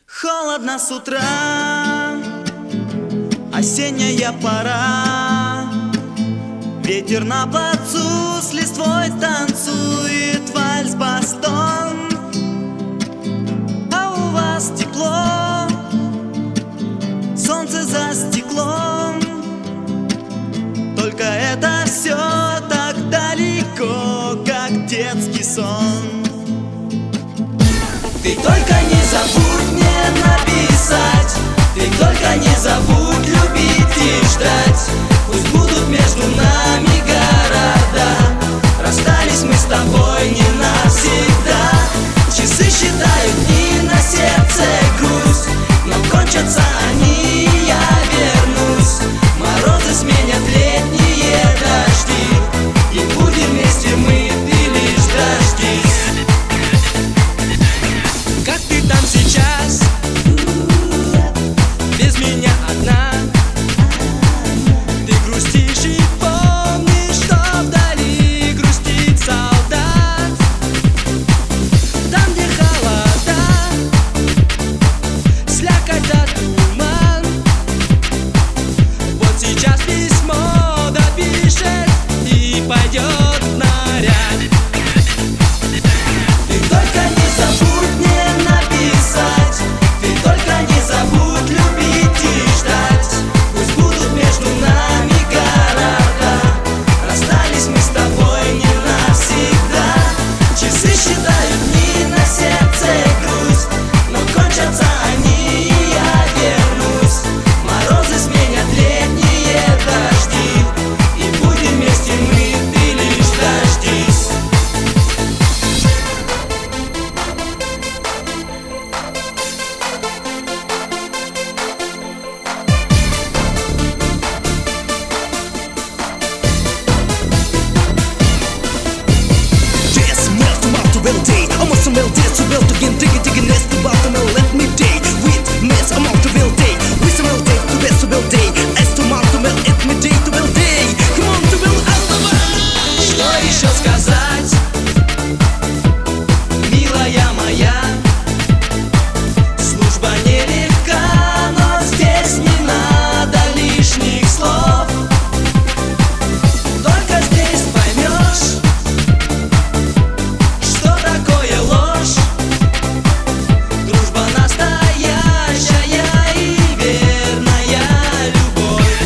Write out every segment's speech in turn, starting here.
Холодно с утра, осенняя пора, ветер на плацу с листвой танцует вальс-бастон. А у вас тепло, солнце за стеклом, только это все так далеко, как детский сон. Ты только не забудь мне написать, ты только не забудь любить и ждать. Пусть будут между нами города, расстались мы с тобой не навсегда. Часы считают дни, на сердце грусть, но кончатся они, и я вернусь. Морозы сменят летние дожди, и будем вместе мы, ты лишь дождись. Как ты там сейчас? Без меня одна. Ты грустишь и помнишь, что вдали грустит солдат. Там, где холода, слякоть да туман. Вот сейчас письмо допишет и пойдет в наряд. Ты только не забудь мне написать, ты только не забудь любить и ждать. Пусть будут между нами города, расстались мы с тобой не навсегда. Часы считают дни, на сердце грусть, но кончатся они, и я вернусь. Морозы сменят летние дожди, и будем вместе мы, ты лишь дождись. Yes, melt to mouth to well day. I'm on some well day, so well again. Dig nest to bottom and let me day. With mess, I'm on to well day. With some well day, to best to well day. As to mouth to well, let me day to well day. Come on to well, Что еще сказать, милая моя? Служба нелегка, но здесь не надо лишних слов. Только здесь поймешь, что такое ложь. Дружба настоящая и верная любовь.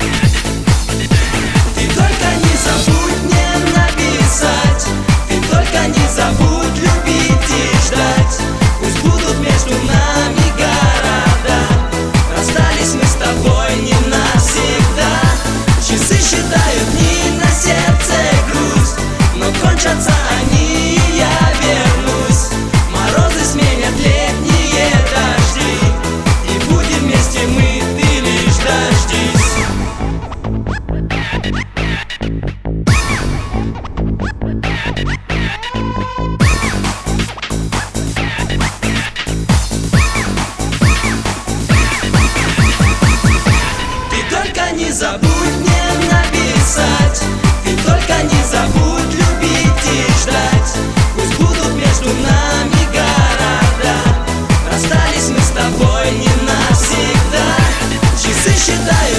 Ты только не забудь мне написать, ты только не забудь любить и ждать. Пусть будут между нами города, расстались мы с тобой не навсегда. Часы считают дни, на сердце грусть, но кончатся они, и я вернусь. Морозы сменят летние дожди, и будем вместе мы, ты лишь дождись. Ты только не забудь мне написать, ты только не забудь любить и ждать. Пусть будут между нами города, расстались мы с тобой не навсегда. Часы считают